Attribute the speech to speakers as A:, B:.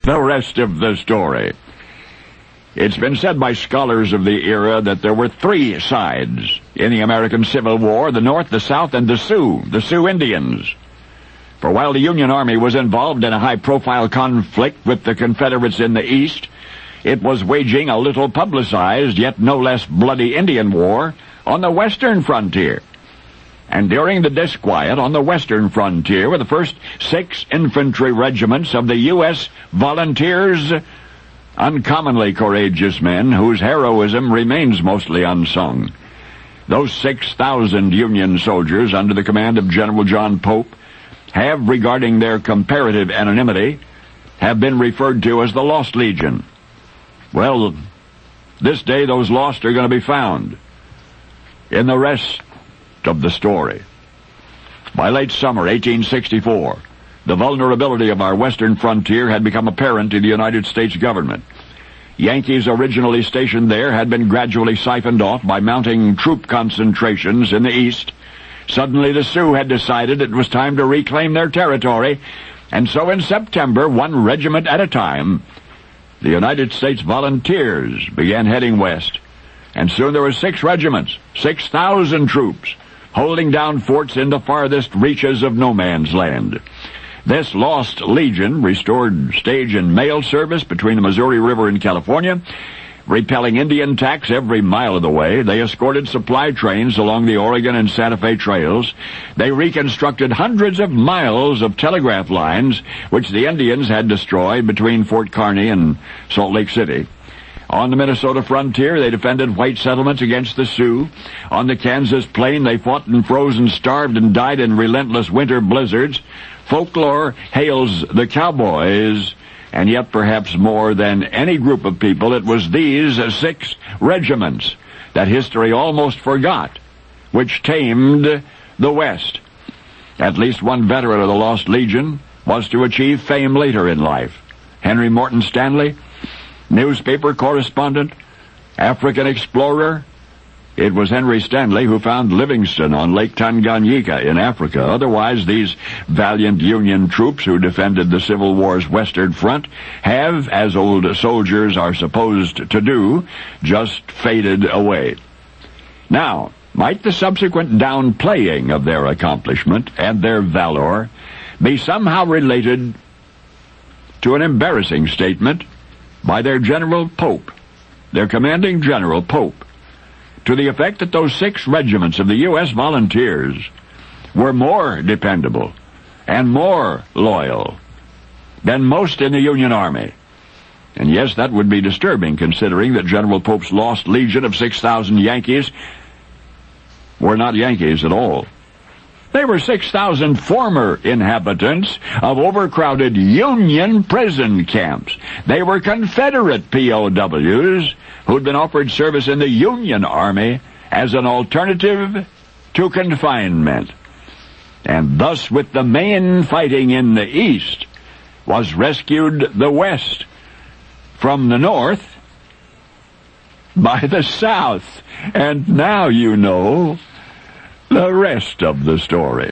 A: The rest of the story. It's been said by scholars of the era that there were three sides in the American Civil War: the North, the South, and the Sioux Indians. For while the Union Army was involved in a high-profile conflict with the Confederates in the East, it was waging a little publicized, yet no less bloody Indian war on the western frontier. And during the disquiet on the western frontier were the first 6 infantry regiments of the U.S. Volunteers, uncommonly courageous men whose heroism remains mostly unsung. Those 6,000 Union soldiers under the command of General John Pope have, regarding their comparative anonymity, have been referred to as the Lost Legion. Well, this day those lost are going to be found in the rest of the story. By late summer 1864, the vulnerability of our western frontier had become apparent to the United States government. Yankees originally stationed there had been gradually siphoned off by mounting troop concentrations in the east. Suddenly the Sioux had decided it was time to reclaim their territory, and so in September, 1 regiment at a time, the United States Volunteers began heading west. And soon there were 6 regiments, 6,000 troops, holding down forts in the farthest reaches of no man's land. This Lost Legion restored stage and mail service between the Missouri River and California, repelling Indian attacks every mile of the way. They escorted supply trains along the Oregon and Santa Fe trails. They reconstructed hundreds of miles of telegraph lines, which the Indians had destroyed between Fort Kearny and Salt Lake City. On the Minnesota frontier, they defended white settlements against the Sioux. On the Kansas plain, they fought and froze and starved and died in relentless winter blizzards. Folklore hails the cowboys, and yet perhaps more than any group of people, it was these 6 regiments that history almost forgot, which tamed the West. At least one veteran of the Lost Legion was to achieve fame later in life. Henry Morton Stanley, newspaper correspondent, African explorer. It was Henry Stanley who found Livingston on Lake Tanganyika in Africa. Otherwise, these valiant Union troops who defended the Civil War's western front have, as old soldiers are supposed to do, just faded away. Now, might the subsequent downplaying of their accomplishment and their valor be somehow related to an embarrassing statement by their General Pope, their commanding General Pope, to the effect that those 6 regiments of the U.S. Volunteers were more dependable and more loyal than most in the Union Army. And yes, that would be disturbing, considering that General Pope's Lost Legion of 6,000 Yankees were not Yankees at all. They were 6,000 former inhabitants of overcrowded Union prison camps. They were Confederate POWs who'd been offered service in the Union Army as an alternative to confinement. And thus, with the main fighting in the East, was rescued the West from the North by the South. And now you know the rest of the story.